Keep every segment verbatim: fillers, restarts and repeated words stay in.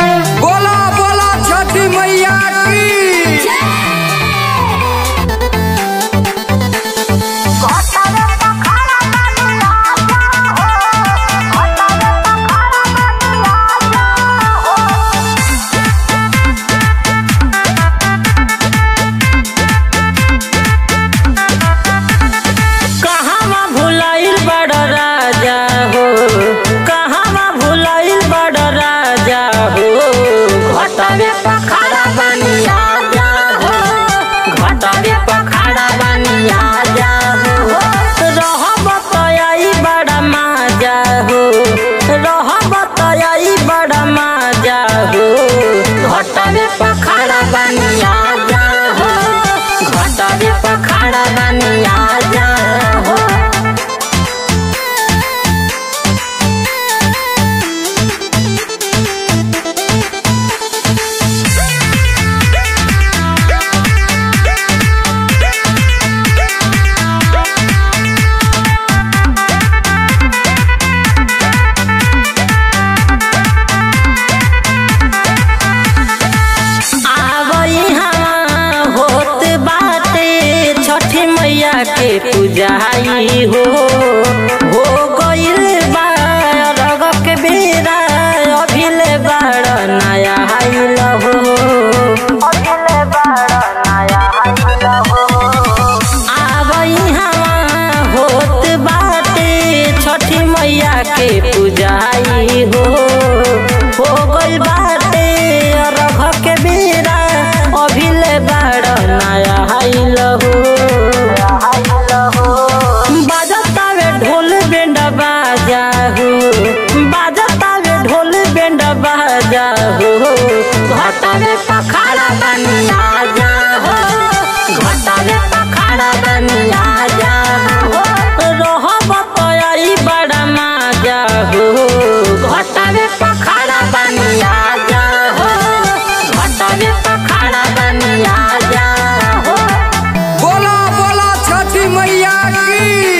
बोला बोला छठी मैया की पखाड़ा बनिया जा हो, घटरे पखाड़ा बनिया जा हो, रहब तई बड़ा माजा हो, रहब तई बड़ा माजा हो, घटरे पखाड़ा बनिया जा हो, घटरे पखाड़ा बनिया जा हो। के पूजाई हो हो गइल बा रग के बेरा अभिले बड़ नया आइल हो, अभिले बड़ नया आइल हो। आबई हवा होत बाटे छठी मैया के पूजाई हो हो गइल बाटे रग के बेरा अभिले बड़ नया आइल हो। बाजतावे ढोल बेंड बाजा हो, बाजतावे ढोल बेंड बाजा हो, घटरे पखाड़ा बनिया जा हो, घटरे पखाड़ा बनिया जा हो, रहब तई बड़ा माजा हो, घटरे पखाड़ा बनिया जा हो, घटरे पखाड़ा बनिया जा हो। बोला बोला छठी मैया की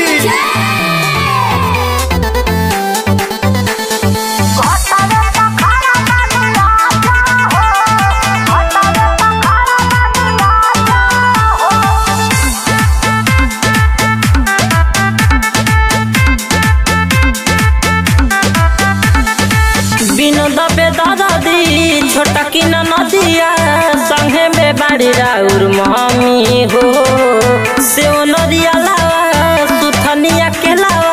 दादी छोटा की नदिया संगे में बाड़ी राउर मम्मी हो, से नदिया लावा सुथनिया के लावा